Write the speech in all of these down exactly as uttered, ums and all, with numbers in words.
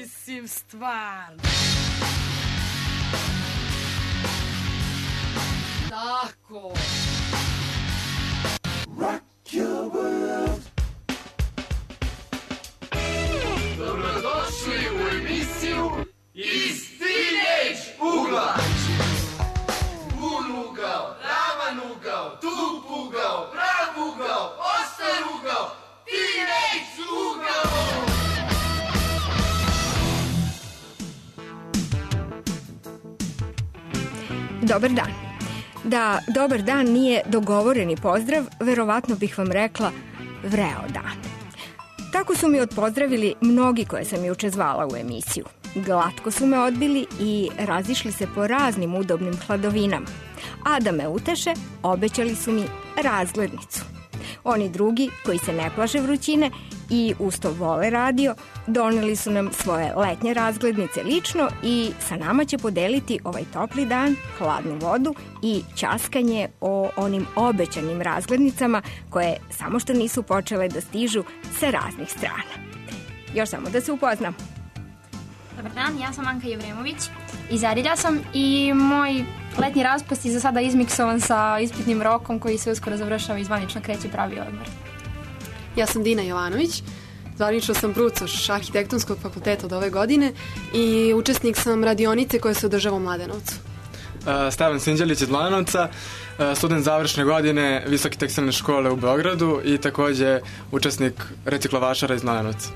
mislim, stvarno. Tako. Rock your world. Dobrodošli u emisiju Iz Teenage ugla. Pun ugao, ravan ugao, tup ugao, prav ugao, oštar ugao, Teenage ugao. Dobar dan. Da dobar dan nije dogovoreni pozdrav, verovatno bih vam rekla vreo dan. Tako su mi odpozdravili mnogi koje sam juče zvala u emisiju. Glatko su me odbili i razišli se po raznim udobnim hladovinama. A da me uteše, obećali su mi razglednicu. Oni drugi, koji se ne plaše vrućine i usto vole radio, doneli su nam svoje letnje razglednice lično i sa nama će podeliti ovaj topli dan, hladnu vodu i ćaskanje o onim obećanim razglednicama koje samo što nisu počele da stižu sa raznih strana. Još samo da se upoznam. Dobar dan, ja sam Anka Jevremović iz Arilja sam i moj letnji raspust je za sada izmiksovan sa ispitnim rokom koji se uskoro završava i zvanično kreće pravi odmor. Ja sam Dina Jovanović, zvanično sam brucoš Arhitektonskog fakulteta od ove godine i učesnik sam radionice koja se održava u Mladenovcu. Uh, Stevan Sinđelić iz Mladenovca, uh, student završne godine Visoke tekstilne škole u Beogradu i takođe učesnik reciklovašara iz Mladenovca.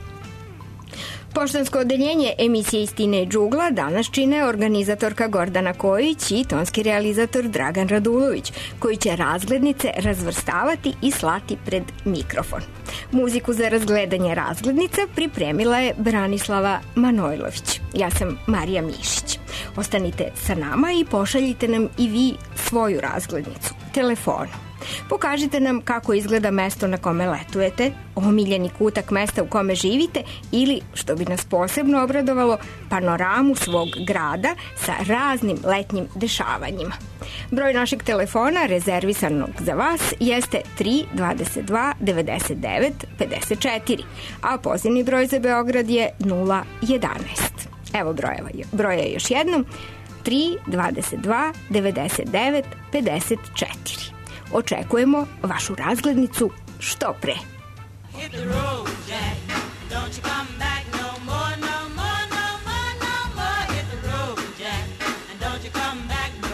Poštansko odeljenje emisije Iz Teenage ugla danas čine organizatorka Gordana Kojić i tonski realizator Dragan Radulović, koji će razglednice razvrstavati i slati pred mikrofon. Muziku za razgledanje razglednica pripremila je Branislava Manojlović. Ja sam Marija Mišić. Ostanite sa nama i pošaljite nam i vi svoju razglednicu telefonom. Pokažite nam kako izgleda mesto na kome letujete, omiljeni kutak mesta u kome živite ili, što bi nas posebno obradovalo, panoramu svog grada sa raznim letnjim dešavanjima. Broj našeg telefona rezervisanog za vas jeste tri dvadeset dva devedeset devet pedeset četiri, a pozivni broj za Beograd je nula jedanaest. Evo brojeva, broja još jednom, tri dvadeset dva devedeset devet pedeset četiri. Očekujemo vašu razglednicu što pre. Hit the road, Jack. Don't you come back no more, no more, no more, no more. Hit the road, Jack. And don't you come back no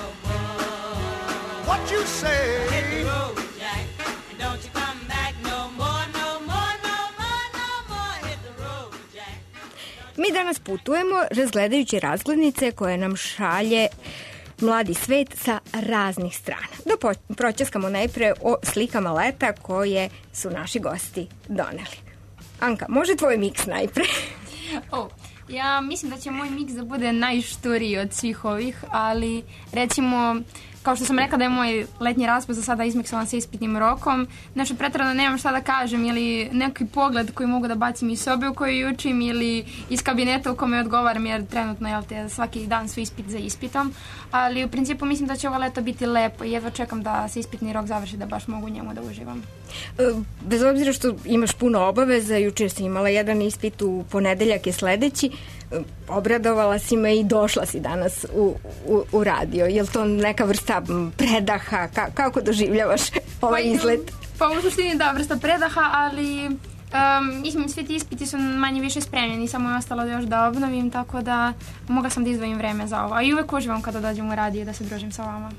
more. What you say? Hit the road, Jack. And don't you come back no more, no more, no more, no more. Hit the road, Jack. Mi danas putujemo razgledajući razglednice koje nam šalje mladi svet sa raznih strana. Da proćaskamo najpre o slikama leta koje su naši gosti doneli. Anka, može tvoj miks najpre? Oh, ja mislim da će moj miks da bude najšturiji od svih ovih, ali recimo, kao što sam rekla da je moj letnji raspust za sada izmiksovan sa ispitnim rokom, nešto pretjerano nemam šta da kažem, ili neki pogled koji mogu da bacim iz sobe u kojoj učim ili iz kabineta u kome odgovaram, jer trenutno jel te, svaki dan su ispit za ispitom, ali u principu mislim da će ovo leto biti lepo i jedva čekam da se ispitni rok završi da baš mogu u njemu da uživam. Bez obzira što imaš puno obaveza, juče si imala jedan ispit, u ponedeljak je sledeći, obradovala si me i došla si danas u, u, u radio. Je li to neka vrsta predaha? Ka, kako doživljavaš ovaj pa, izlet? Pa u suštini da, vrsta predaha, ali um, mislim, svi ti ispiti su manje više spremljeni, samo je ostalo još da obnovim, tako da mogla sam da izdvojim vreme za ovo. A i uvek uživam kada dođem u radio da se družim sa vama.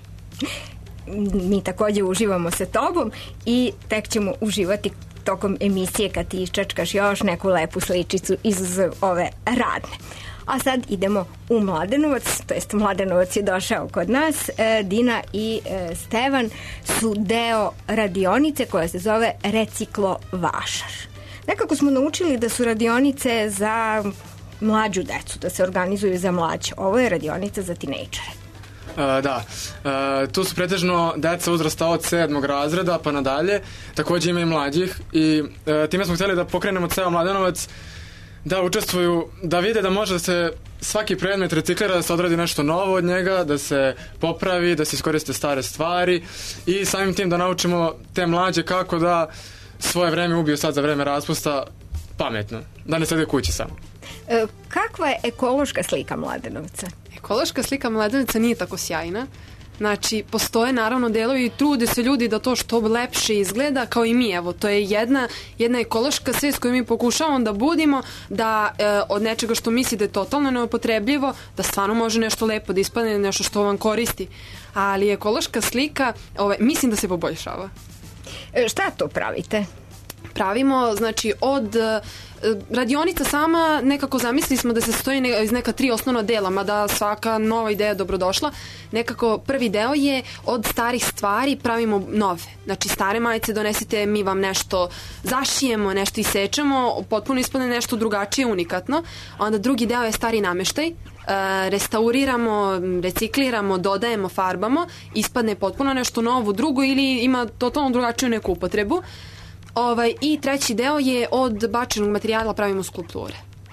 Mi takođe uživamo sa tobom i tek ćemo uživati tokom emisije kad ti iščačkaš još neku lepu sličicu iz ove radne. A sad idemo u Mladenovac, to jest Mladenovac je došao kod nas. Dina i Stevan su deo radionice koja se zove Reciklovašar. Nekako smo naučili da su radionice za mlađu decu, da se organizuju za mlađe. Ovo je radionica za tinejdžere. Uh, da, uh, tu su pretežno deca uzrasta od sedmog razreda pa nadalje, takođe ima i mlađih i uh, time smo htjeli da pokrenemo ceo Mladenovac da učestvuju, da vide da može da se svaki predmet reciklira, da se odradi nešto novo od njega, da se popravi, da se iskoriste stare stvari i samim tim da naučimo te mlađe kako da svoje vreme ubiju sad za vreme raspusta pametno, da ne sede kući samo. E, kakva je ekološka slika Mladenovca? Ekološka slika Mladenovca nije tako sjajna. Znači, postoje naravno delovi i trude se ljudi da to što lepše izgleda, kao i mi. Evo, to je jedna, jedna ekološka svest koju mi pokušavamo da budimo, da e, od nečega što misli da je totalno neupotrebljivo, da stvarno može nešto lepo da ispadne, nešto što vam koristi. Ali ekološka slika, ove, mislim da se poboljšava. E, šta to pravite? Pravimo, znači, od... radionica sama nekako zamislili smo da se sastoji ne, iz neka tri osnovna dela, mada svaka nova ideja je dobrodošla. Nekako prvi deo je od starih stvari pravimo nove. Znači stare majice donesite, mi vam nešto zašijemo, nešto isečemo, potpuno ispadne nešto drugačije, unikatno. Onda drugi deo je stari nameštaj. Restauriramo, recikliramo, dodajemo, farbamo, ispadne potpuno nešto novo, drugo ili ima totalno drugačiju neku upotrebu. Ovaj, i treći deo je od bačenog materijala pravimo skulpture.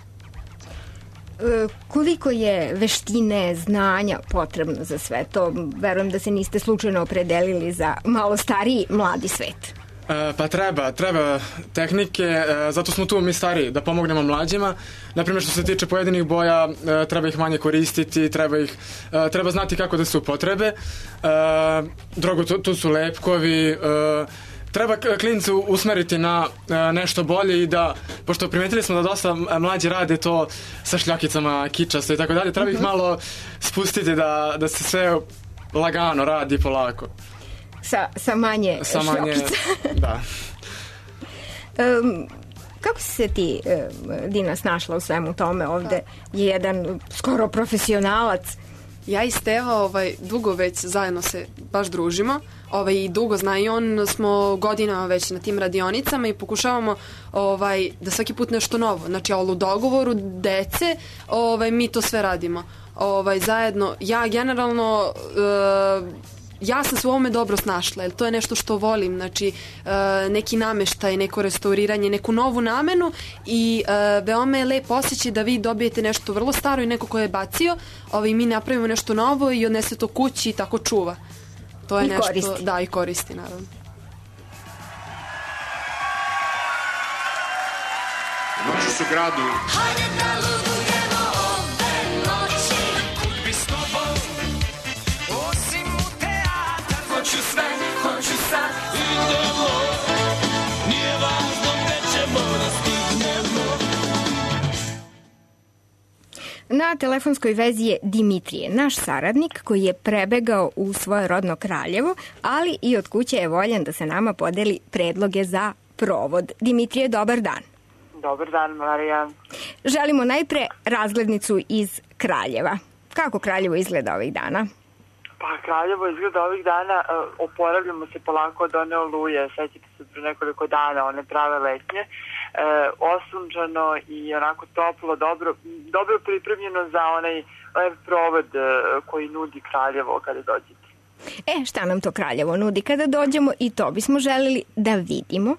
E, koliko je veštine, znanja potrebno za sve to? Verujem da se niste slučajno opredelili za malo stariji mladi svet. E, pa treba, treba tehnike, e, zato smo tu mi stariji, da pomognemo mlađima. Naprimjer, što se tiče pojedinih boja, e, treba ih manje koristiti, treba ih, e, treba znati kako da se upotrebe. E, drugo, tu, tu su lepkovi, e, treba klince usmeriti na nešto bolje i da, pošto primetili smo da dosta mlađi rade to sa šljakicama, kičasto i tako dalje, treba ih malo spustiti da, da se sve lagano radi polako. Sa, sa manje sa manje, šljakica. Da. um, kako si se ti, Dina, snašla u svemu tome? Ovde je jedan skoro profesionalac. Ja i Steva ovaj, dugo već zajedno se baš družimo. Ovaj, i dugo zna i on, smo godinama već na tim radionicama i pokušavamo ovaj, da svaki put nešto novo. Znači, ali u dogovoru dece ovaj, mi to sve radimo. Ovaj, zajedno, ja generalno... Uh, ja sam se u ovome dobro snašla, jer to je nešto što volim, znači neki nameštaj, neko restauriranje, neku novu namenu i veoma je lep osjećaj da vi dobijete nešto vrlo staro i neko ko je bacio, ovaj, mi napravimo nešto novo i odnese to kući i tako čuva. To je I nešto, koristi. Da, i koristi, naravno. Noću su gradu. Hajde da ludujemo ove noći. Kud bi s tobom, osim u teatar. Hoću sve, hoću sad. Idemo, nije važno gde ćemo da stignemo. Na telefonskoj vezi je Dimitrije, naš saradnik koji je prebegao u svoje rodno Kraljevo, ali i od kuće je voljan da se nama podeli predloge za provod. Dimitrije, dobar dan. Dobar dan, Marija. Želimo najpre razglednicu iz Kraljeva. Kako Kraljevo izgleda ovih dana? Pa Kraljevo izgleda ovih dana, uh, oporavljamo se polako od one oluje, sećate se pre nekoliko dana, one prave letnje, uh, osunčano i onako toplo, dobro, dobro pripremljeno za onaj lep provod uh, koji nudi Kraljevo kada dođete. E, šta nam to Kraljevo nudi kada dođemo i to bismo želeli da vidimo?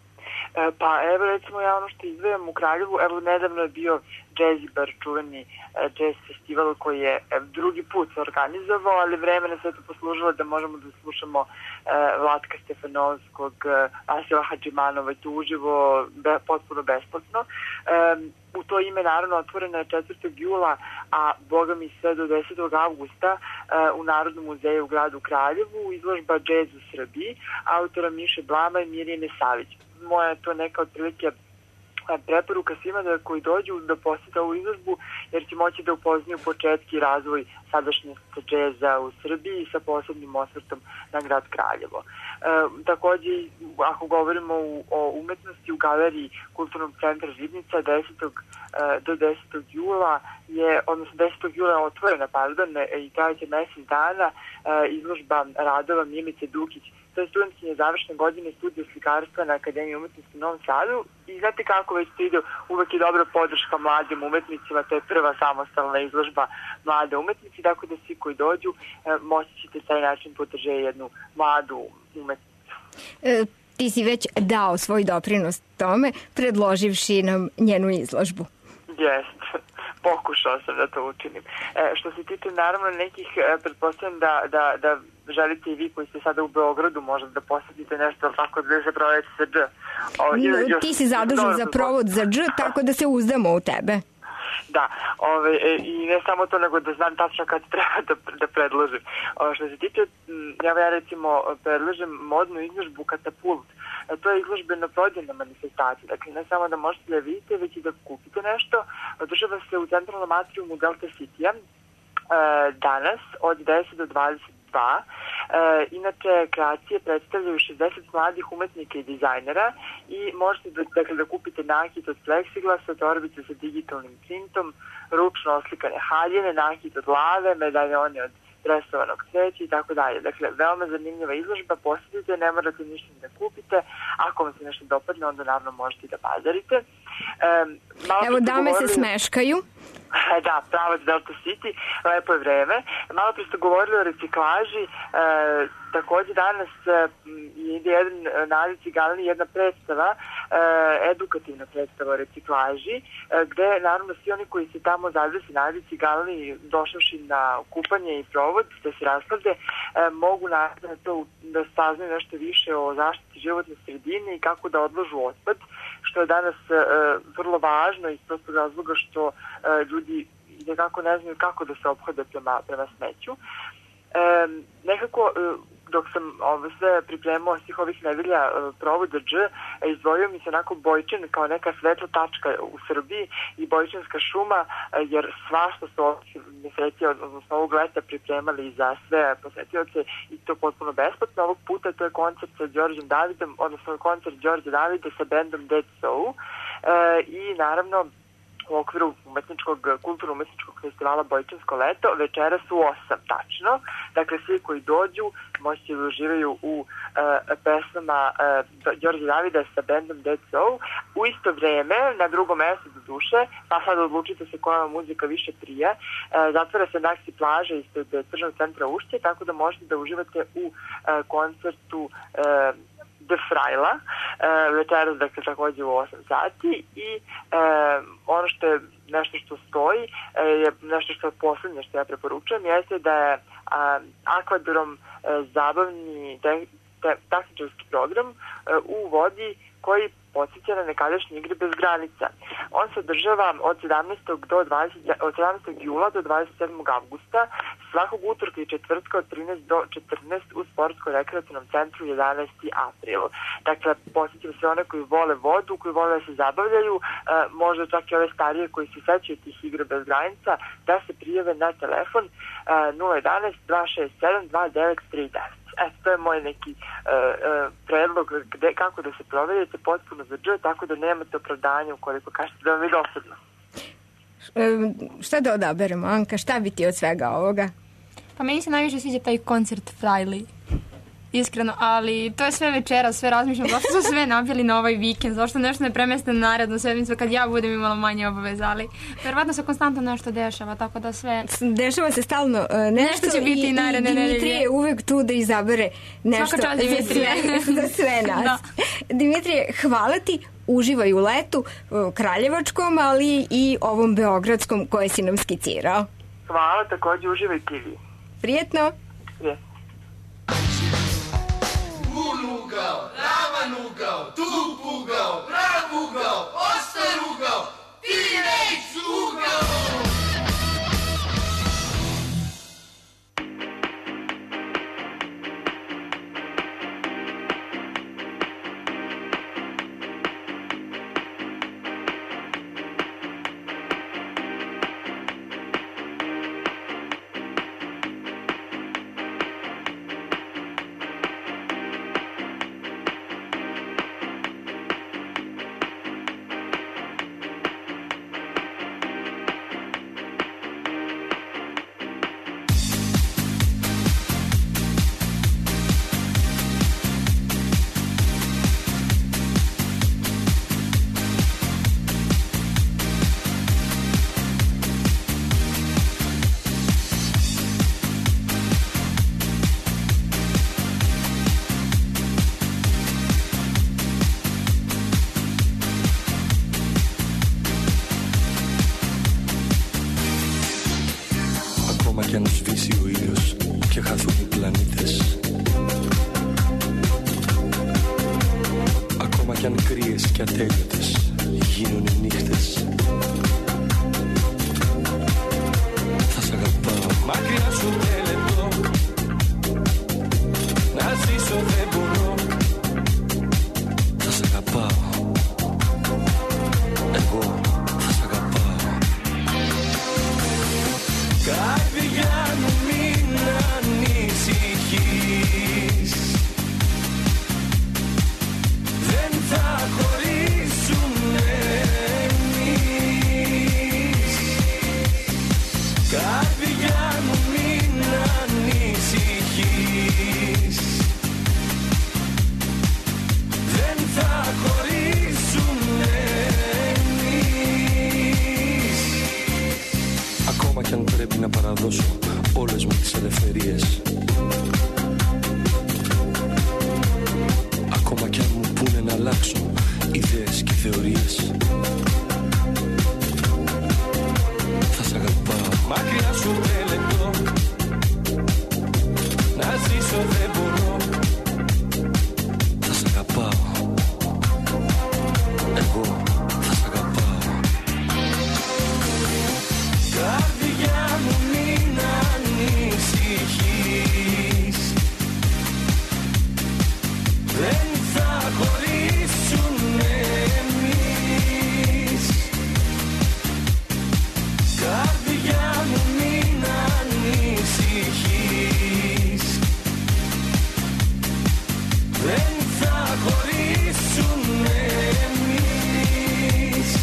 Pa evo recimo ja ono što izdvajam u Kraljevu, evo nedavno je bio Jazzy Bar, čuveni jazz festival koji je drugi put se organizovao, ali vreme na sve to poslužilo da možemo da slušamo uh, Vlatka Stefanovskog, uh, Asila Hadžimanova i to uživo, be, potpuno besplatno. Um, u to ime naravno otvoreno je četvrtog jula, a boga mi sve do desetog avgusta uh, u Narodnom muzeju u gradu Kraljevu izložba Jazz u Srbiji, autora Miše Blama i Mirjane Savić. Moja je to neka otprilike preporuka svima da koji dođu da posjete ovu izložbu, jer će moći da upoznaju početki i razvoj sadašnjosti džeza u Srbiji sa posebnim osvrtom na grad Kraljevo. E, takođe, ako govorimo u, o umetnosti, u galeriji Kulturnog centra Žitnica desetog E, do desetog jula je, odnosno desetog jula je otvorena, pardon, i trajeće mesec dana e, izložba radova Milice Dukić. To je studentkinja završne godine studija slikarstva na Akademiji umetnosti u Novom Sadu i znate kako već ide, uvek je dobra podrška mladim umetnicima, to je prva samostalna izložba mlade umetnici, tako da svi koji dođu e, moći ćete taj način podržati jednu mladu umetnicu. E, ti si već dao svoj doprinos tome, predloživši nam njenu izložbu. Jest, pokušao sam da to učinim. E, što se tiče naravno nekih, e, pretpostavljam da, da, da želite i vi koji ste sada u Beogradu možda da posjetite nešto tako da se provedete sa dž. O, no, ti si zadužen za provod za dž, tako da se uzdamo u tebe. Da, ove, i ne samo to, nego da znam tačno kad treba da, da predložim. O, što se tiče, evo ja recimo predložim modnu izložbu Katapult. E, to je izložbeno-prodajna manifestacija, dakle ne samo da možete da vidite, već i da kupite nešto. Održava se u centralnom atriumu Delta City-a e, danas od deset do dvadeset dva. E, inače, kreacije predstavljaju šezdeset mladih umetnika i dizajnera i možete da, dakle, da kupite nakit od pleksiglasa, torbice sa digitalnim printom, ručno oslikane haljine, nakit od lave, medaljone od presovanog cveća i tako dalje. Dakle, veoma zanimljiva izložba, posjetite, ne morate ništa da kupite. Ako vam se nešto dopadne, onda naravno možete i da bazarite. E, Evo, dame govorili... se smeškaju. Da, pravac Delta City, lepo je vreme. Malo pre ste govorili o reciklaži, e, takođe danas e, ide jedan na Adi Cigalni, jedna predstava, e, edukativna predstava o reciklaži, e, gde naravno svi oni koji se tamo zadesi na Adi Cigalni, došavši na kupanje i provod, da se rasklade, e, mogu naravno to da saznaju nešto više o zaštiti životne sredine i kako da odložu otpad, što je danas e, vrlo važno iz prostog razloga što e, ljudi nekako ne znaju kako da se ophode prema, prema smeću. E, nekako, e, dok sam ovo sve pripremao svih ovih nedelja e, provoda Dž, e, izdvojio mi se onako Bojčin kao neka svetla tačka u Srbiji i Bojčinska šuma, e, jer svašta su ovih meseci, odnosno ovog leta pripremali za sve posetioce i to potpuno besplatno. Ovog puta to je koncert sa Đorđem Davidom, odnosno koncert Đorđa Davida sa bendom Dead Soul e, i naravno u okviru umetničkog, kulturno-umetničkog festivala Bojčansko leto, večera su osam tačno. Dakle, svi koji dođu moći da uživaju u uh, pesmama uh, Đorđe Davida sa bendom Dead Soul. U isto vreme, na drugom mestu do duše, pa sad odlučite se koja vam muzika više prija, uh, zatvara se Naksi plaža ispred Tržnog centra Ušće, tako da možete da uživate u uh, koncertu uh, The Frajla, uh, večeras, dakle, takođe u osam sati i uh, ono što je nešto što stoji, uh, je nešto što je poslednje što ja preporučujem, jeste da je uh, Akvadorom uh, zabavni te, te, taktičarski program uh, u vodi koji podsjeća na nekadašnje igre bez granica. On se održava od sedamnaestog do dvadesetog od sedamnaestog jula do dvadeset sedmog avgusta, svakog utorka i četvrtka od trinaest do četrnaest u sportsko-rekreativnom centru jedanaesti april. Dakle, podsjećam sve one koji vole vodu, koji vole da se zabavljaju, možda čak i ove starije koji se sećaju tih igra bez granica, da se prijave na telefon nula jedanaest dva šest sedam dva devet tri devet. Eto, to je moj neki uh, uh, predlog gde, kako da se provedete potpuno za dž, tako da nemate opravdanja ukoliko kažete da vam je dosadno. E, šta da odaberemo, Anka? Šta bi ti od svega ovoga? Pa meni se najviše sviđa taj koncert Frajli. Iskreno, ali to je sve večera, sve razmišljam, zašto su sve nabili na ovaj vikend, zašto nešto ne premeste na narednu sedmicu kad ja budem imala manje obaveza, ali verovatno se konstantno nešto dešava, tako da sve... Dešava se stalno uh, nešto, nešto će biti i naredne nedelje. Dimitrije je uvek tu da izabere nešto Svaka čast, za sve, za sve nas. Da. Dimitrije, hvala ti, uživaj u letu uh, kraljevačkom, ali i ovom beogradskom koje si nam skicirao. Hvala, takođe uživajte vi. Prijetno. Prijetno. Ugao, ravan ugao, tup ugao, prav ugao, oštar ugao, teenage ugao. κι αν σβήσει ο ήλιος και χαθούν οι πλανήτες. Ακόμα κι αν κρύες και ατέλειωτες γίνουν οι νύχτες. μπορώ. Θα σ' αγαπάω. Εγώ θα σ' αγαπάω. Καρδιά μου μην ανησυχείς. Δεν θα χωρίσουνε εμείς. Καρδιά μου μην ανησυχείς. Δεν θα χωρίσουνε εμείς.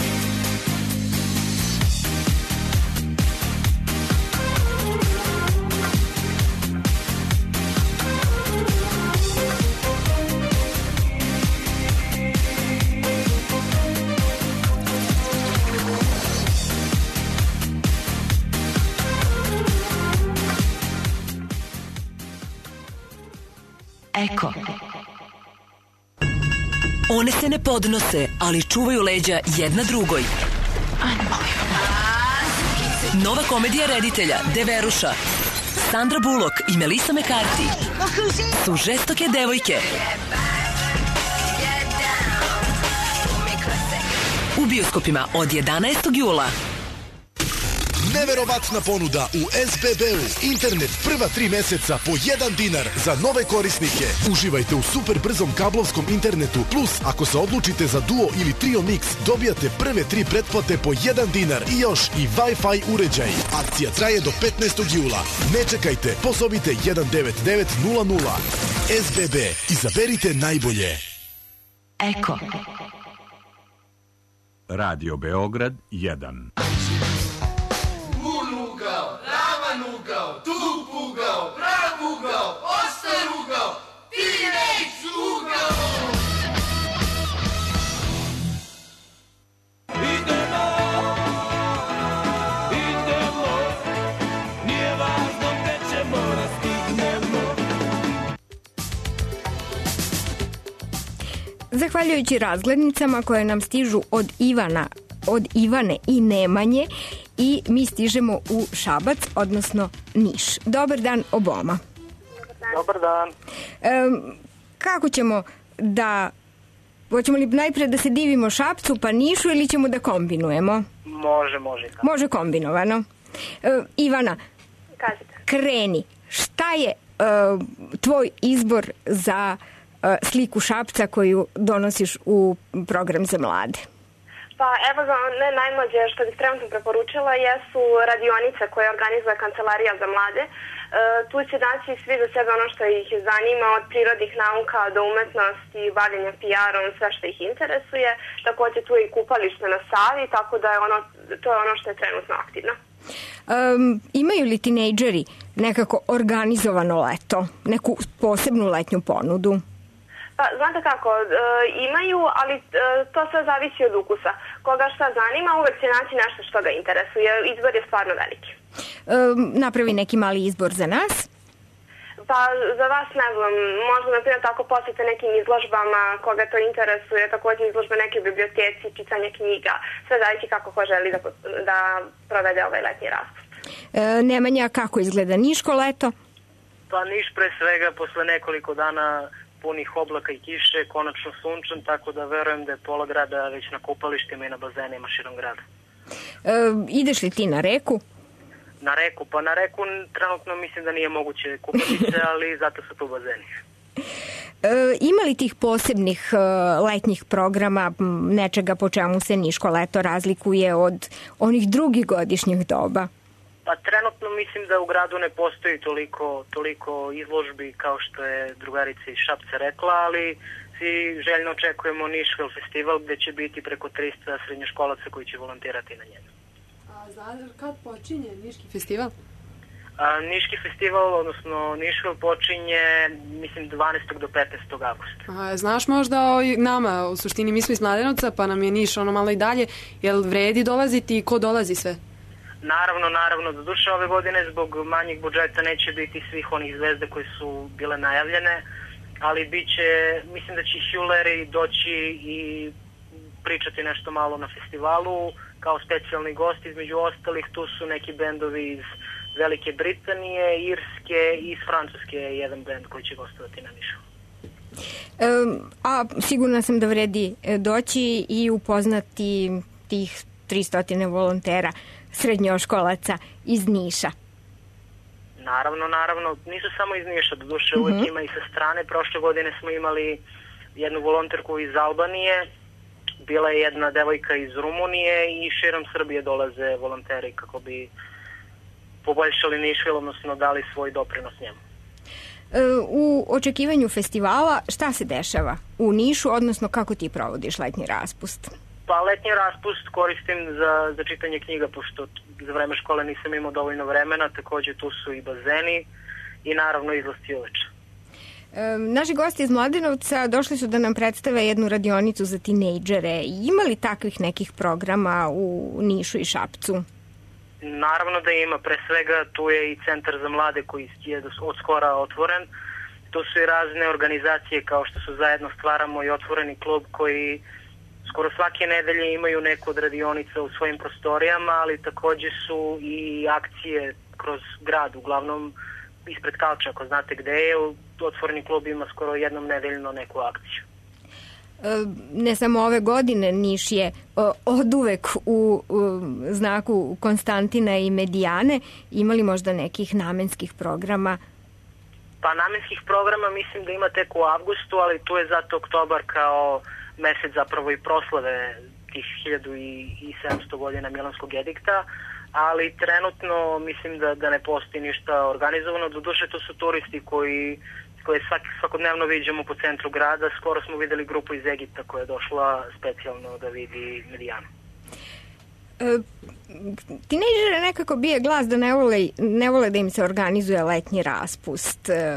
Eko. One se ne podnose, ali čuvaju leđa jedna drugoj. Nova komedija reditelja Deveruša, Sandra Bullock i Melissa McCarthy su žestoke devojke. U bioskopima od jedanaestog jula. Neverovatna ponuda u es be be-u. Internet prva tri meseca po jedan dinar za nove korisnike. Uživajte u super brzom kablovskom internetu. Plus, ako se odlučite za Duo ili Trio Mix, dobijate prve tri pretplate po jedan dinar i još i Wi-Fi uređaj. Akcija traje do petnaestog jula. Ne čekajte, pozovite jedan devet devet nula nula. es be be. Izaberite najbolje. Eko. Radio Beograd jedan. Ugao, ravan ugao, tup ugao, prav ugao, oštar ugao, teenage ugao. Idemo, idemo, nije važno gde ćemo da stignemo. Zahvaljujući razglednicama koje nam stižu od Ivana, od Ivane i Nemanje, i mi stižemo u Šabac, odnosno Niš. Dobar dan oboma. Dobar dan. E, kako ćemo da... Hoćemo li najpre da se divimo Šapcu pa Nišu ili ćemo da kombinujemo? Može, može. Može kombinovano. E, Ivana, kažete. Kreni. Šta je e, tvoj izbor za e, sliku Šapca koju donosiš u program za mlade? Pa evo za one najmlađe što bih trenutno preporučila jesu radionice koje organizuje Kancelarija za mlade. E, tu će naći svi za sebe ono što ih zanima, od prirodnih nauka do umetnosti, bavljenja P R-om, sve što ih interesuje. Takođe tu je i kupalište na Savi, tako da je ono, to je ono što je trenutno aktivno. Um, imaju li tinejdžeri nekako organizovano leto, neku posebnu letnju ponudu? Pa, znate kako, e, imaju, ali e, to sve zavisi od ukusa. Koga šta zanima, uvek će naći nešto što ga interesuje. Izbor je stvarno veliki. E, napravi neki mali izbor za nas? Pa, za vas ne znam, možda, na primjer, tako posjete nekim izložbama, koga to interesuje, također izložbe neke u biblioteci, čitanje knjiga, sve zavisi kako ko želi da, da provede ovaj letnji raspust. E, Nemanja, kako izgleda Niško leto? Pa Niš pre svega posle nekoliko dana punih oblaka i kiše, konačno sunčan, tako da verujem da je pola grada već na kupalištima i na bazenima širom grada. E, ideš li ti na reku? Na reku? Pa na reku trenutno mislim da nije moguće kupati se, ali zato su tu bazeni. E, ima li tih posebnih e, letnjih programa, nečega po čemu se Niško leto razlikuje od onih drugih godišnjih doba? Pa trenutno mislim da u gradu ne postoji toliko, toliko izložbi kao što je drugarica iz Šapca rekla, ali svi željno očekujemo Nišvel festival gde će biti preko tristo srednjoškolaca koji će volontirati na njemu. A znaš kad počinje Niški festival? A, Niški festival, odnosno Nišvel počinje, mislim, dvanaestog do petnaestog avgusta. A, znaš možda o nama, u suštini mi smo iz Mladenovca, pa nam je Niš ono malo i dalje, jel vredi dolaziti i ko dolazi sve? Naravno, naravno, do duše ove godine zbog manjeg budžeta neće biti svih onih zvezda koje su bile najavljene, ali bit će, mislim da će Hjuleri doći i pričati nešto malo na festivalu kao specijalni gost. Između ostalih tu su neki bendovi iz Velike Britanije, Irske i iz Francuske je jedan band koji će gostovati na Nišu. Um, a sigurna sam da vredi doći i upoznati tih tristo volontera srednjoškolaca iz Niša. Naravno, naravno, nisu samo iz Niša, doduše uvek Mhm. ima i sa strane. Prošle godine smo imali jednu volonterku iz Albanije, bila je jedna devojka iz Rumunije i širom Srbije dolaze volonteri kako bi poboljšali Nišvil, odnosno dali svoj doprinos njemu. U očekivanju festivala šta se dešava u Nišu, odnosno kako ti provodiš letnji raspust? Pa letnji raspust koristim za, za čitanje knjiga, pošto za vreme škole nisam imao dovoljno vremena, takođe tu su i bazeni i naravno izlasti uveče. E, naši gosti iz Mladenovca došli su da nam predstave jednu radionicu za tinejdžere. Ima li takvih nekih programa u Nišu i Šapcu? Naravno da ima, pre svega tu je i Centar za mlade koji je od skora otvoren. Tu su i razne organizacije kao što su Zajedno stvaramo i Otvoreni klub koji skoro svake nedelje imaju neku od radionica u svojim prostorijama, ali takođe su i akcije kroz grad, uglavnom ispred Kalča, ako znate gde je. Otvoreni klub ima skoro jednom nedeljno neku akciju. Ne samo ove godine, Niš je oduvek u znaku Konstantina i Medijane. Imali možda nekih namenskih programa? Pa namenskih programa mislim da ima tek u avgustu, ali tu je zato oktobar kao mesec zapravo i proslave tih hiljadu sedamsto godina Milanskog edikta, ali trenutno mislim da, da ne postoji ništa organizovano. Doduše to su turisti koji koje svak, svakodnevno viđamo po centru grada. Skoro smo videli grupu iz Egipta koja je došla specijalno da vidi Medijanu. E, tinejdžere nekako bije glas da ne vole, ne vole da im se organizuje letnji raspust. E,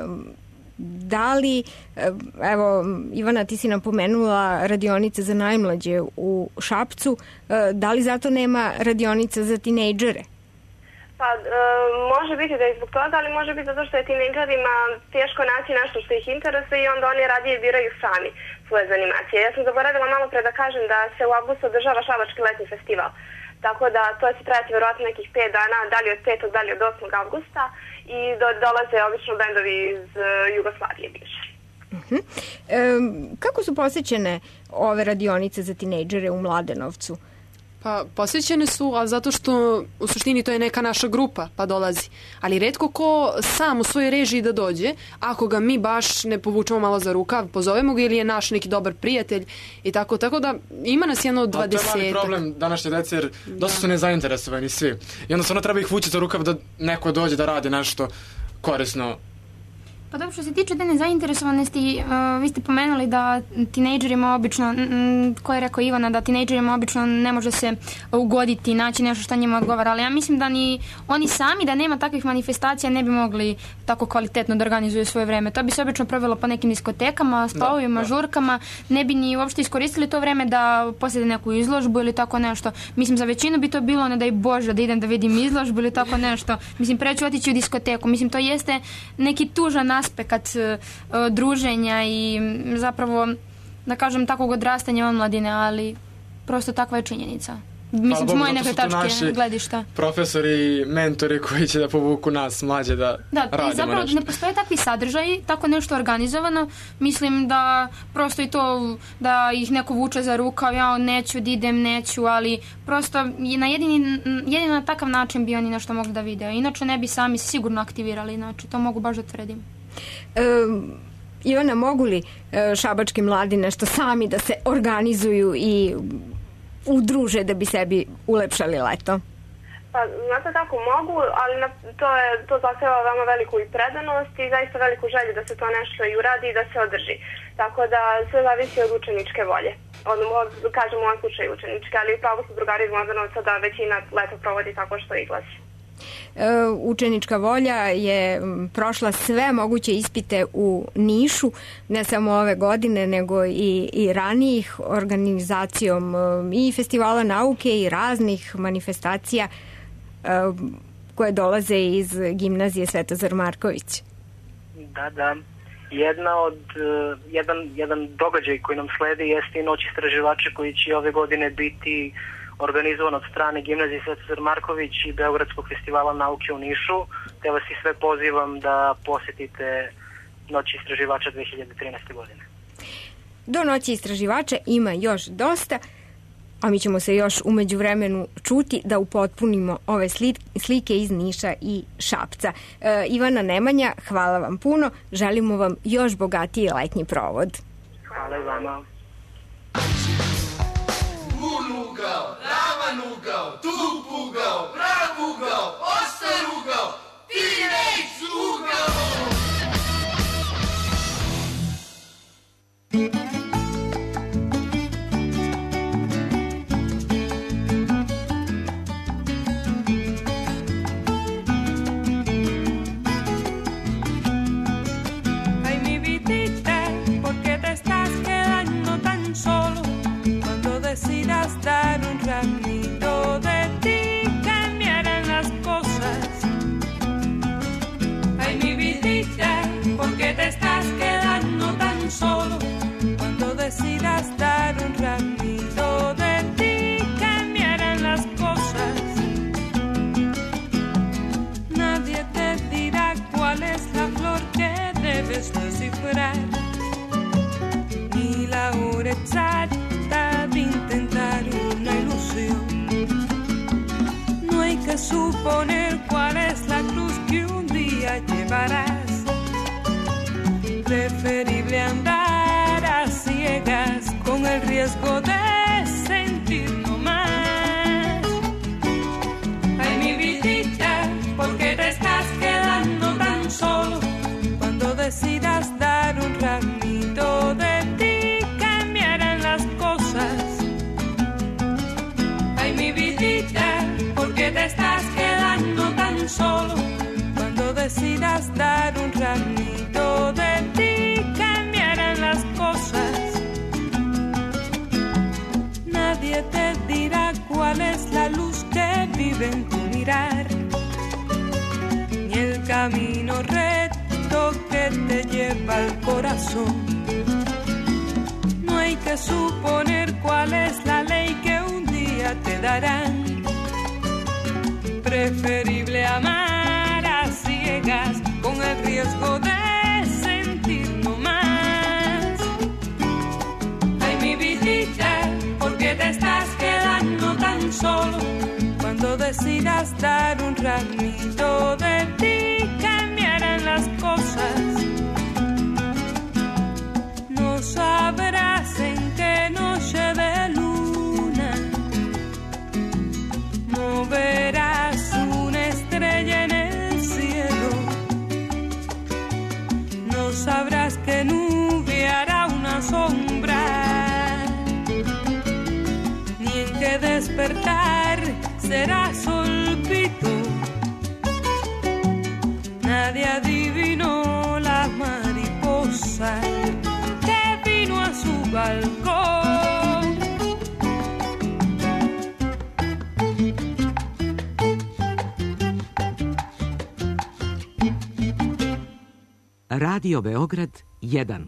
da li, evo, Ivana, ti si nam pomenula radionice za najmlađe u Šapcu, e, da li zato nema radionica za tinejdžere? Pa, e, može biti da je zbog toga, ali može biti zato što je tinejdžerima teško naći nešto što ih interesuje i onda oni radije biraju sami svoje zanimacije. Ja sam zaboravila malo pre da kažem da se u avgustu održava Šabački letnji festival. Tako da to će trajati verovatno nekih pet dana, dalje od petog, dalje od osmog avgusta i do, dolaze obično bendovi iz uh, Jugoslavije bivše. Uh-huh. E, kako su posjećene ove radionice za tinejdžere u Mladenovcu? Pa posjećene su, a zato što u suštini to je neka naša grupa pa dolazi. Ali retko ko sam u svojoj režiji da dođe, ako ga mi baš ne povučemo malo za rukav, pozovemo ga ili je naš neki dobar prijatelj i tako, tako da ima nas jedno od dvadesetak. A to je mali problem današnje dece jer dosta su nezainteresovani svi. I onda se ono treba ih vući za rukav da neko dođe da radi nešto korisno. Pa dobro, što se tiče te nezainteresovanosti, uh, vi ste pomenuli da tinejdžerima obično, m, ko je rekao Ivana, da tinejdžerima obično ne može se ugoditi, naći nešto što njima odgovara, ali ja mislim da ni oni sami, da nema takvih manifestacija, ne bi mogli tako kvalitetno da organizuju svoje vreme. To bi se obično provelo po nekim diskotekama, spavovima, da, žurkama, ne bi ni uopšte iskoristili to vreme da posjede neku izložbu ili tako nešto. Mislim, za većinu bi to bilo, ne daj Bože, da idem da vidim izložbu ili tako nešto. Mislim, pre ću otići u diskoteku. Mislim, to jeste neki tužan aspekt uh, druženja i zapravo, da kažem, takvog odrastanja omladine, ali prosto takva je činjenica. Mislim, s moje neke tačke gledišta. Profesori i mentori koji će da povuku nas mlađe da, da radimo nešto. Da, zapravo ne postoje takvi sadržaji, tako nešto organizovano. Mislim da prosto i to da ih neko vuče za rukav, ja neću da idem, neću, ali prosto na jedini, jedini na takav način bi oni nešto mogli da vide. Inače ne bi sami sigurno aktivirali, znači to mogu baš da tvrdim. Um, Ivana, mogu li šabački mladi nešto sami da se organizuju i udruže da bi sebi ulepšali leto? Pa, znate tako, mogu, ali na, to, je, to zahteva veoma veliku i predanost i zaista veliku želju da se to nešto i uradi i da se održi. Tako da sve zavisi od učeničke volje. Od, od, kažem u ovom slučaju učeničke, ali upravo su drugari iz Mladenovca da većina leta provodi tako što i glasi. Učenička volja je prošla sve moguće ispite u Nišu, ne samo ove godine nego i, i ranijih, organizacijom i festivala nauke i raznih manifestacija koje dolaze iz gimnazije Svetozar Marković. Da, da. Jedna od, jedan, jedan događaj koji nam sledi jeste i Noć istraživača koji će ove godine biti organizovan od strane Gimnazije Svetozar Marković i Beogradskog festivala nauke u Nišu, te vas i sve pozivam da posetite Noći istraživača dve hiljade trinaeste. godine. Do Noći istraživača ima još dosta, a mi ćemo se još umeđu vremenu čuti da upotpunimo ove slike iz Niša i Šapca. E, Ivana Nemanja, hvala vam puno, želimo vam još bogatiji letnji provod. Hvala i vama. Un ugao, ravan ugao, tup ugao, prav ugao, oštar ugao, ti neć ugao! Ay, mi vidita, ¿por qué te estás quedando tan solo? Cuando decidas dar un ramito de ti, cambiarán las cosas. Ay, mi vidita, ¿por qué te estás quedando tan solo? Cuando decidas dar un ramito de ti, cambiarán las cosas. Nadie te dirá cuál es la flor que debes descifrar, ni la hora exacta de intentar una ilusión. No hay que suponer cuál es la cruz que un día llevarás. Preferible andar a ciegas con el riesgo de sentir no más. Ay, mi vidita, ¿por qué te estás quedando tan solo? Cuando decidas dar un ramito de ti, cambiarán las cosas. Ay, mi vidita, ¿por qué te estás quedando tan solo? Cuando decidas dar un ramito de ti, cambiarán las cosas. Nadie te dirá cuál es la luz que vive en tu mirar, ni el camino recto que te lleva al corazón. No hay que suponer cuál es la ley que un día te darán. Preferible amar a ciegas con el riesgo de sentir no más. Ay, mi vidita, ¿por qué te estás quedando tan solo? Cuando decidas dar un ramito de ti, cambiarán las cosas. No sabrás en qué noche de luna, no verás una estrella en el cielo, no sabrás que nube hará una sombra, ni en qué despertar será solpito. Nadie adivinó la mariposa que vino a su balcón. Radio Beograd jedan.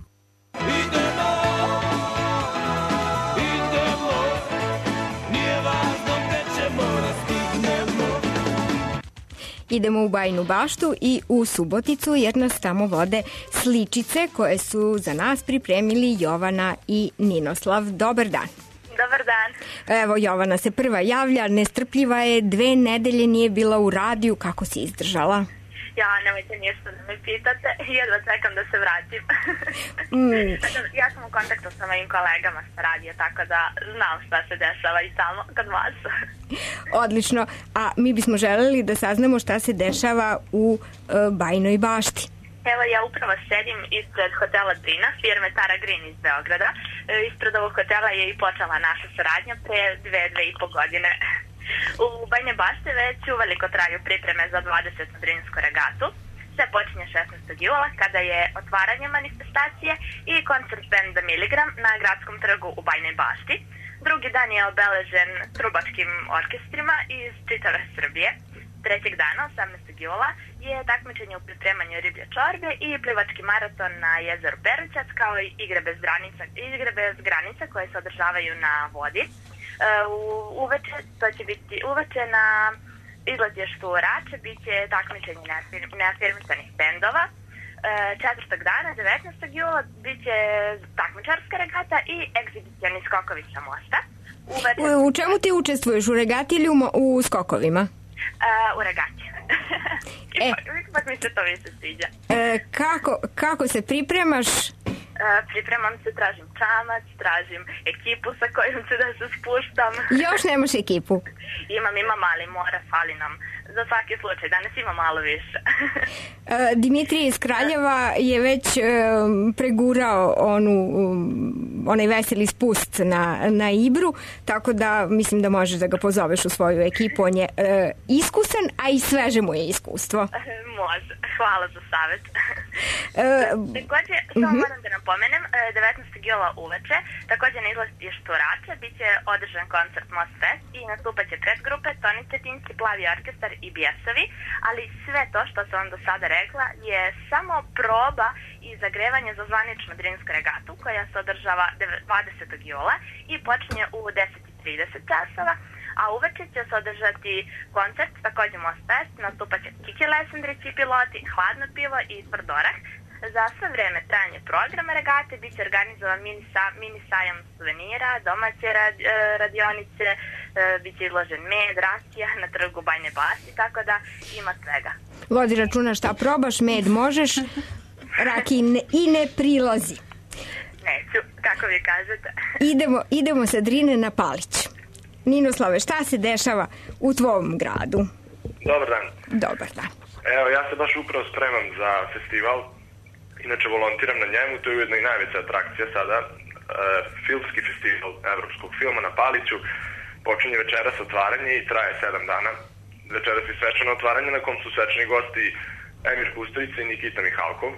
Idemo u Bajinu Baštu i u Suboticu jer nas tamo vode sličice koje su za nas pripremili Jovana i Ninoslav. Dobar dan. Dobar dan. Evo, Jovana se prva javlja, nestrpljiva je, dve nedelje nije bila u radiju, kako si izdržala? Ja, nemojte ništa da me pitate, jedva čekam da se vratim. Mm. Ja sam u kontaktu sa mojim kolegama sa radija, tako da znam šta se dešava i tamo kod vas. Odlično, a mi bismo želeli da saznamo šta se dešava u e, Bajinoj Bašti. Evo, ja upravo sedim ispred hotela Drina, firme Tara Green iz Beograda. E, ispred ovog hotela je i počela naša saradnja pre dve, dve i po godine. U Bajne Bašte već uveliko traju pripreme za dvadesetu Drinsku regatu. Sve počinje šesnaestog jula kada je otvaranje manifestacije i koncert benda Miligram na gradskom trgu u Bajnoj Bašti. Drugi dan je obeležen trubačkim orkestrima iz čitave Srbije. Trećeg dana, osamnaestog jula, je takmičenje u pripremanju riblje čorbe i plivački maraton na jezeru Perućac, kao i igre bez granica, igre bez granica koje se održavaju na vodi. u, uveče, to će biti uveče na izletištu u Rače, bit će takmičenje neafir- neafirmisanih bendova. E, četvrtog dana, devetnaestog jula, bit će takmičarska regata i egzibicioni skokovi sa mosta. Uveče... U, u čemu ti učestvuješ? U regati ili u, mo- u skokovima? E, u regati. E. Ipak, ipak mi se to više sviđa. E, kako, kako se pripremaš? Uh, pripremam se, tražim čamac, tražim ekipu sa kojom ću da se spuštam. Još nemaš ekipu? Imam, imam, ali mora, fali nam. Za svaki slučaj, danas ima malo više. e, Dimitrij iz Kraljeva je već e, pregurao onu, um, onaj veseli spust na, na Ibru, tako da mislim da možeš da ga pozoveš u svoju ekipu. On je e, iskusan, a i sveže mu je iskustvo. Može, hvala za savjet. E, takođe, samo uh-huh. moram da napomenem, devetnaestog jula uveče, takođe na izletištu Rače, bit će održan koncert Most Fest i nastupat će predgrupe Toni Cetinski, Plavi orkestar i Bijesovi, ali sve to što sam vam do sada rekla je samo proba i zagrevanje za zvaničnu Drinsku regatu koja se održava dvadesetog jula i počinje u deset i trideset časova, a uveče će se održati koncert, takođe Most Fest, nastupat će Kiki Lesendrić i piloti, Hladno pivo i Tvrdorah. Za sve vreme trajanja programa regate bit će organizovan mini, sa, mini sajam suvenira, domaće rad, radionice, e, bit će izložen med, rakija na trgu Bajne Basti, tako da ima svega. Vodi računa šta probaš, med možeš, raki ne, i ne prilazi. Neću, kako vi kažete. Idemo, idemo sa Drine na Palić. Ninoslave, šta se dešava u tvom gradu? Dobar dan. Dobar dan. Evo, ja se baš upravo spremam za festival. Inače, volontiram na njemu, to je ujedno i najveća atrakcija sada. E, filmski festival evropskog filma na Paliću. Počinje večeras otvaranje i traje sedam dana. Večeras je svečano otvaranje na kom su svečani gosti Emir Kusturica i Nikita Mihalkov.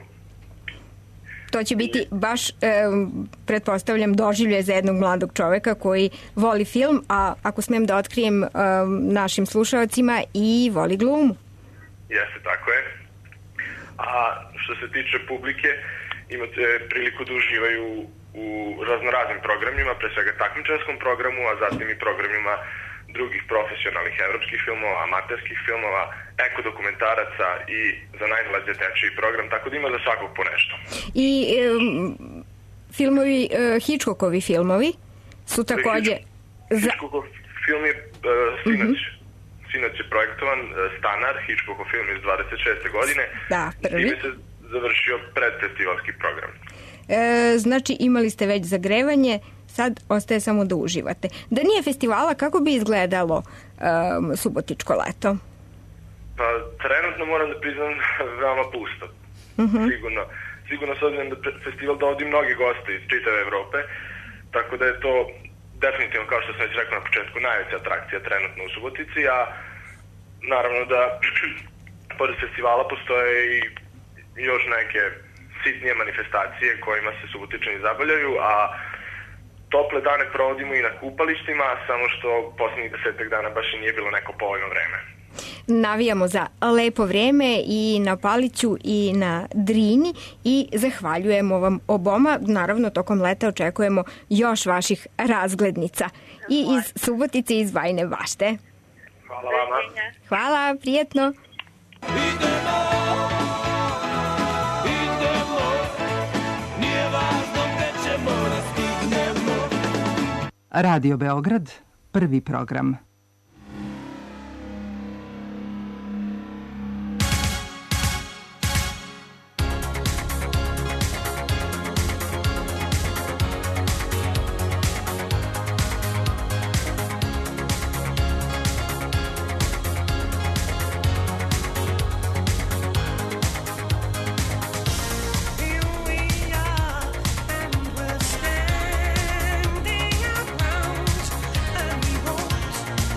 To će biti baš, e, pretpostavljam, doživljaj za jednog mladog čoveka koji voli film, a ako smem da otkrijem e, našim slušalcima, i voli glumu. Jeste, tako je. A što se tiče publike, imate priliku da uživaju u raznoraznim programima, pre svega takmičarskom programu, a zatim i programima drugih profesionalnih evropskih filmova, amaterskih filmova, ekodokumentaraca i za najmlađe dečiji program, tako da ima za svakog po nešto. I e, filmovi, e, Hitchcockovi filmovi su takođe... Hitchcockov film je e, sinoć. Uh-huh. Sinoć je projektovan Stanar, Hitchcockov film iz dvadeset šeste godine. Da, prvi. I bi se završio predfestivalski program. E, znači, imali ste već zagrevanje, sad ostaje samo da uživate. Da nije festivala, kako bi izgledalo um, subotičko leto? Pa, trenutno moram da priznam veoma pusto. Uh-huh. Sigurno. Sigurno s obzirom da festival dovodi mnogi goste iz čitave Evrope, tako da je to definitivno, kao što sam već rekao na početku, najveća atrakcija trenutno u Subotici, a naravno da pored festivala postoje i još neke sitnije manifestacije kojima se Subotičani zabavljaju, a tople dane provodimo i na kupalištima, samo što poslednjih desetak dana baš i nije bilo neko povoljno vreme. Navijamo za lepo vreme i na Paliću i na Drini i zahvaljujemo vam oboma. Naravno, tokom leta očekujemo još vaših razglednica i iz Subotice i iz Bajne Bašte. Hvala vama. Hvala, prijetno. Radio Beograd, prvi program. Standing our ground, and we won't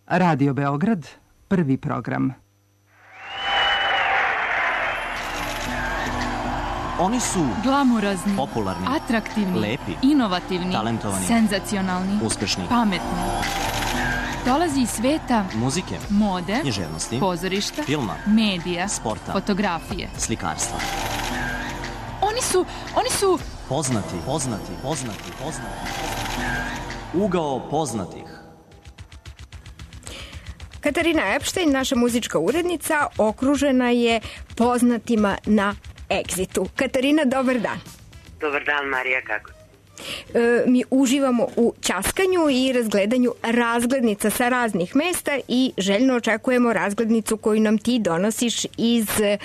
Radio Beograd, prvi program. Oni su glamurozni, popularni, atraktivni, lepi, inovativni, talentovani, senzacionalni, uspešni, pametni. Dolazi iz sveta muzike, mode, književnosti, pozorišta, filma, medija, sporta, fotografije, slikarstva. Oni su, oni su poznati, poznati, poznati, poznati. Ugao poznatih. Katarina Epštajn, naša muzička urednica, okružena je poznatima na Exitu. Katarina, dobar dan. Dobar dan, Marija, kako? E, mi uživamo u ćaskanju i razgledanju razglednica sa raznih mesta i željno očekujemo razglednicu koju nam ti donosiš iz e,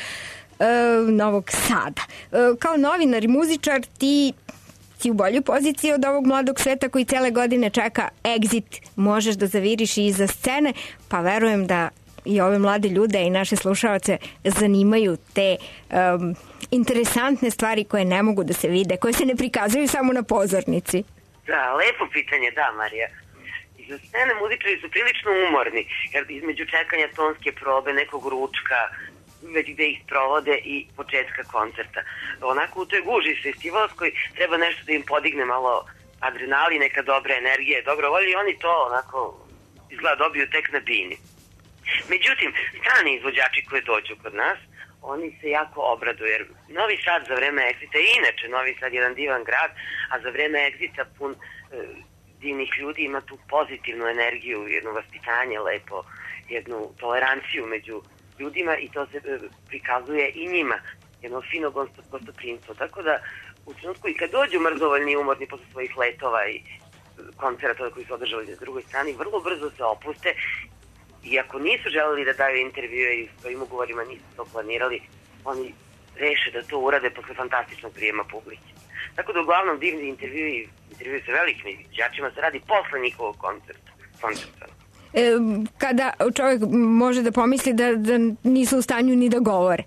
Novog Sada. E, kao novinar i muzičar ti si u boljoj poziciji od ovog mladog sveta koji cele godine čeka Exit. Možeš da zaviriš i iza scene, pa verujem da i ove mlade ljude i naše slušalce zanimaju te um, interesantne stvari koje ne mogu da se vide, koje se ne prikazuju samo na pozornici. Da, lepo pitanje, da, Marija. Iza scene muzičari su prilično umorni, jer između čekanja tonske probe, nekog ručka, već gde ih provode i početka koncerta. Onako u toj guži festivalskoj treba nešto da im podigne malo adrenalin, neka dobra energija, dobro volje i oni to onako izgleda dobiju tek na bini. Međutim, strani izvođači koji dođu kod nas, oni se jako obraduju, jer Novi Sad za vreme Exita, i inače Novi Sad je jedan divan grad, a za vreme Exita pun e, divnih ljudi, ima tu pozitivnu energiju, jedno vaspitanje lepo, jednu toleranciju među ljudima i to se e, prikazuje i njima, jedno fino gostoprimstvo. Tako da u trenutku i kad dođu mrzovoljni i umorni posle svojih letova i koncerata koji su održali na drugoj strani, vrlo brzo se opuste. I ako nisu želeli da daju intervjue i s svojim ugovorima nisu to planirali, oni reše da to urade posle fantastičnog prijema publike. Tako da uglavnom divni intervjui, intervjui sa velikim izvođačima se radi posle njihovog koncerta. koncerta. E, kada čovjek može da pomisli da, da nisu u stanju ni da govore.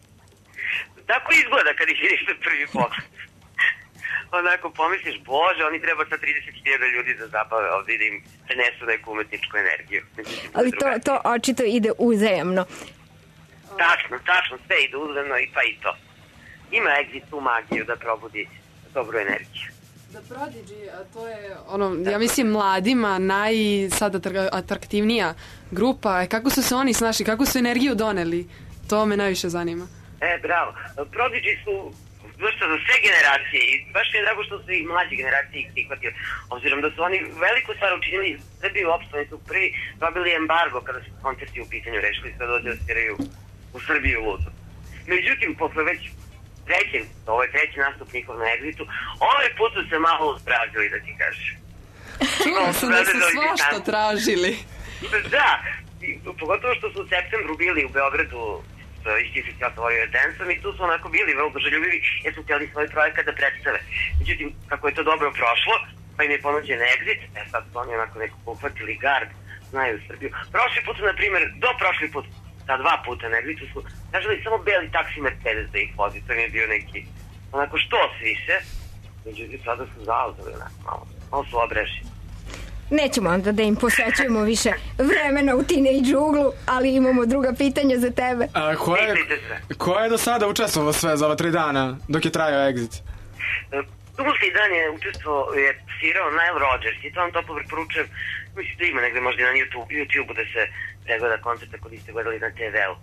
Tako izgleda kad ih vidiš na prvi pogled. Onako pomisliš, bože, oni treba sa trideset hiljada ljudi da zabave ovdje i da im prenesu neku umetničku energiju. Ali to, to očito ide uzajemno. Tačno, tačno, sve ide uzajemno i pa i to. Ima Exit tu magiju da probudi dobru energiju. The Prodigy, a to je, ono, ja mislim, mladima naj sad atraktivnija grupa. Kako su se oni snašli, kako su energiju doneli? To me najviše zanima. E, bravo. Prodigy su vrsta za sve generacije i baš mi je drago što su i mlađe generacije ih prihvatili, obzirom da su oni veliku stvar učinili Srbiju uopšte, oni su prvi dobili embargo kada su koncerti u pitanju, rešili sve dođe da sviraju u Srbiju ludu. Međutim, posle već treći, ovo je treći nastup njihov na Exitu, ovaj put su se malo uspravili, da ti kažeš. Čuo sam da su svašta tražili. Da, i, pogotovo što su u septembru bili u Beogradu isti festival sa Warrior Dance-om i tu su onako bili vrlo doželjubivi jer su htjeli svoj projekat da predstave. Međutim, kako je to dobro prošlo, pa im je ponuđen Exit, e sad su oni onako neko uhvatili gard, znaju Srbiju. Prošli put su, na primjer, do prošli put, ta dva puta na Exitu su tražili samo beli taksi Mercedes da ih vozi, to im je bio neki, onako što više, međutim sada su zauzeli onako malo, malo su obrešeni. Nećemo onda da im posvećujemo više vremena u Teenage Uglu, ali imamo druga pitanja za tebe. A, ko, je, ko je do sada učestvovao sve za ova tri dana dok je trajao Exit? Dugulski dan je učestvovao, je svirao Nile Rodgers i to vam toplo preporučujem. Mislim da ima negde možda na YouTube, YouTube da se pregleda koncert ako niste gledali na te ve u.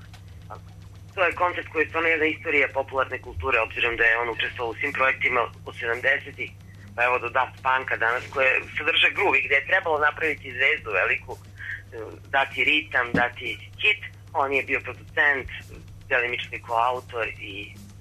To je koncert koji je stvarno jedna istorija popularne kulture, obzirom da je on učestvovao u svim projektima od sedamdesetih. Pa evo do Daft Punka danas, koje sadrže groove, gde je trebalo napraviti zvezdu veliku, dati ritam, dati hit. On je bio producent, delimični koautor i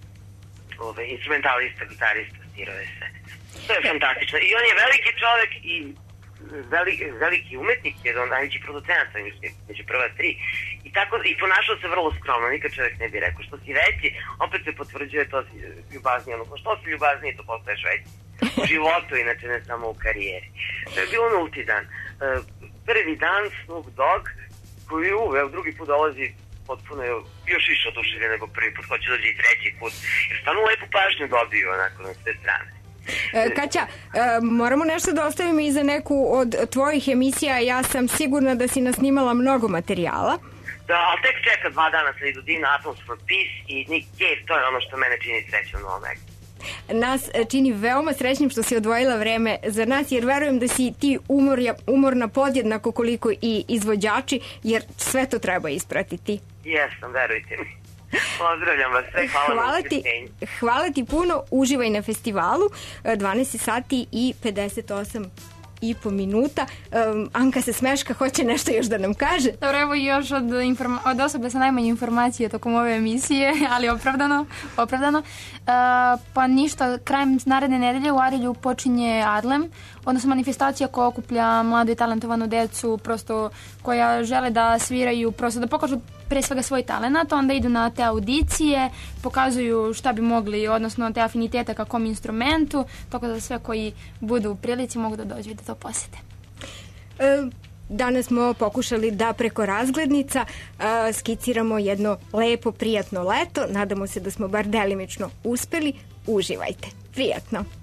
ove, instrumentalista, gitarista, svirao je sve. To je fantastično. I on je veliki čovek i veliki, veliki umetnik, jedan od najvećih producenata, među prva tri. I tako, i ponašao se vrlo skromno, nikad čovjek ne bi rekao. Što si veći, opet se potvrđuje to si ljubaznije. Ono, što si ljubazniji, to postaješ veći. U životu, inače ne samo u karijeri. To je bilo nulti dan. Prvi dan Snoop Dogg, koji uve, u drugi put dolazi potpuno je još više oduševljen nego prvi put, hoće dođe i treći put. Jer stvarno lepu pažnju dobiju onako na sve strane. E, Kaća, e, moramo nešto da ostavimo i za neku od tvojih emisija. Ja sam sigurna da si nasnimala mnogo materijala. Da, ali tek čeka dva dana sa Idudina, Atoms for Peace i Nick Cave, to je ono što mene čini srećom na ovom. Nas čini veoma srećnim što si odvojila vreme za nas, jer verujem da si ti umorja, umorna podjednako koliko i izvođači, jer sve to treba ispratiti. Jesam, verujte mi. Pozdravljam vas sve, hvala, hvala na ti, hvala ti puno, uživaj na festivalu, dvanaest sati i pedeset osam i po minuta. Um, Anka se smeška, hoće nešto još da nam kaže. Dobro, evo još od, informa- od osobe sa najmanje informacije tokom ove emisije, ali opravdano. opravdano. Uh, pa ništa, krajem naredne nedelje u Arilju počinje Adlem, odnosno manifestacija koja okuplja mladu i talentovanu decu, prosto koja žele da sviraju, prosto da pokažu pre svega svoj talenat, onda idu na te audicije, pokazuju šta bi mogli, odnosno te afinitete ka kom instrumentu, tako da sve koji budu u prilici mogu da dođu i da to posete. E, danas smo pokušali da preko razglednica e, skiciramo jedno lepo, prijatno leto. Nadamo se da smo bar delimično uspeli. Uživajte. Prijatno.